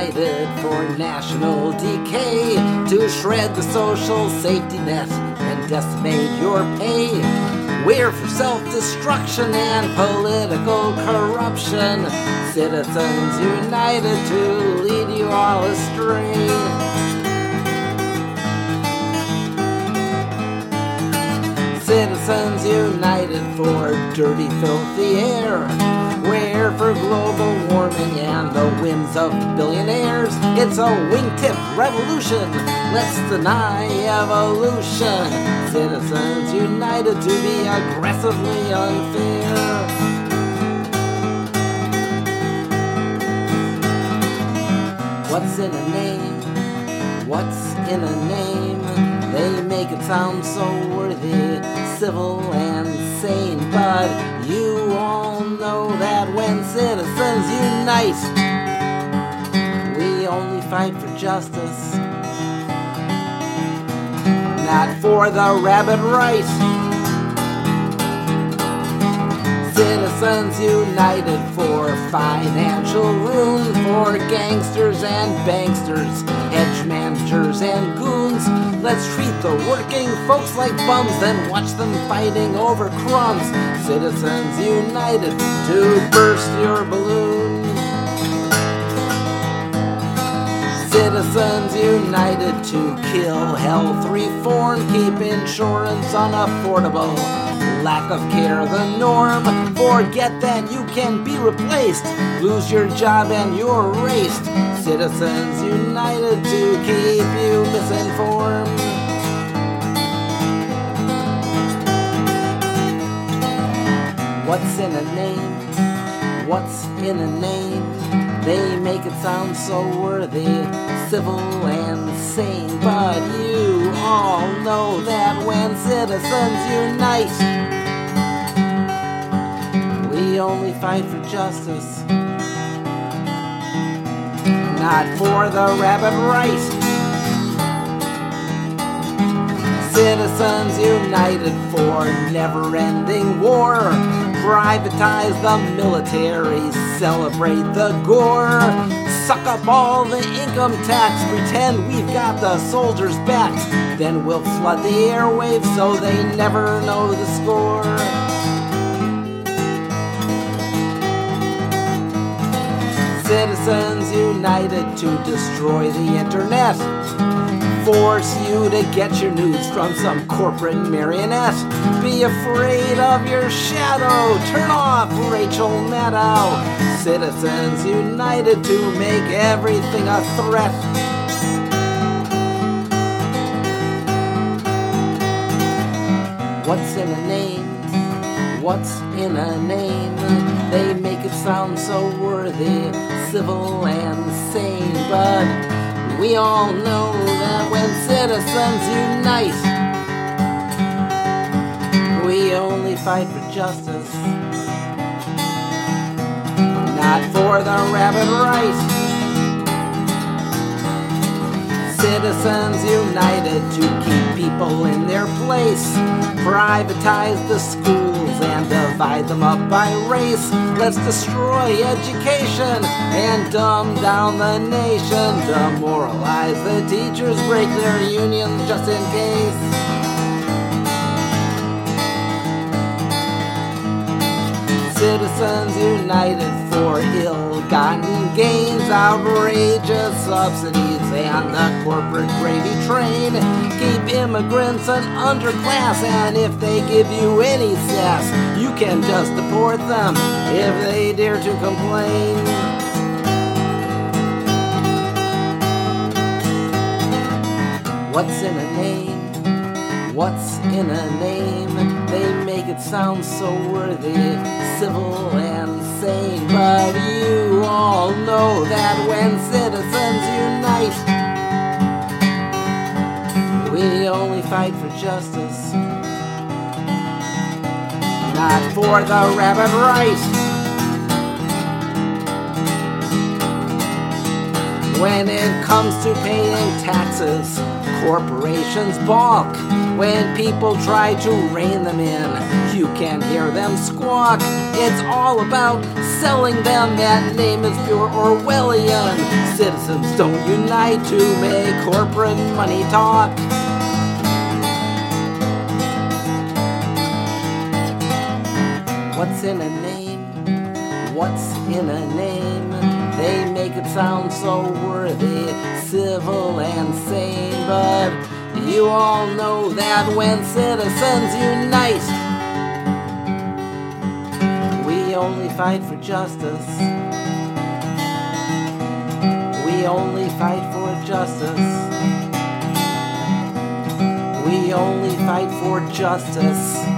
united for national decay, to shred the social safety net and decimate your pay. We're for self-destruction and political corruption. Citizens united to lead you all astray. Citizens united for dirty, filthy air. We're for global warming and the whims of billionaires. It's a wingtip revolution. Let's deny evolution. Citizens united to be aggressively unfair. What's in a name? What's in a name? They make it sound so worthy, civil and sane, but you all know that when citizens unite, we only fight for justice, not for the rabid right. Citizens united for financial ruin, for gangsters and banksters, hedge managers and goons. Let's treat the working folks like bums, then watch them fighting over crumbs. Citizens united to burst your balloon. Citizens united to kill health reform, keep insurance unaffordable, lack of care the norm. Forget that you can be replaced, lose your job and you're erased. Citizens united to keep you misinformed. What's in a name? What's in a name? They make it sound so worthy, civil and sane, but you all know that when citizens unite, we only fight for justice, not for the rabid right. Citizens united for never-ending war, privatize the military, celebrate the gore, suck up all the income tax, pretend we've got the soldiers' backs, then we'll flood the airwaves so they never know the score. Citizens united to destroy the internet, force you to get your news from some corporate marionette. Be afraid of your shadow, turn off Rachel Maddow. Citizens united to make everything a threat. What's in a name? What's in a name? They make it sound so worthy, civil and sane, but we all know that when citizens unite, we only fight for justice, not for the rabid right. Citizens united to keep people in their place, privatize the schools and divide them up by race. Let's destroy education and dumb down the nation, demoralize the teachers, break their unions just in case. Citizens united for ill-gotten gains, outrageous subsidies and the corporate gravy train. Keep immigrants an underclass, and if they give you any sass, you can just deport them if they dare to complain. What's in a name? What's in a name? They make it sound so worthy, civil and sane, but you all know that when citizens unite, we only fight for justice, not for the rabid right. When it comes to paying taxes, Corporations balk when people try to rein them in. You can hear them squawk. It's all about selling them. That name is pure Orwellian. Citizens don't unite to make corporate money talk. What's in a name? What's in a name? They make it sound so worthy, civil and sane, but you all know that when citizens unite, we only fight for justice. We only fight for justice. We only fight for justice.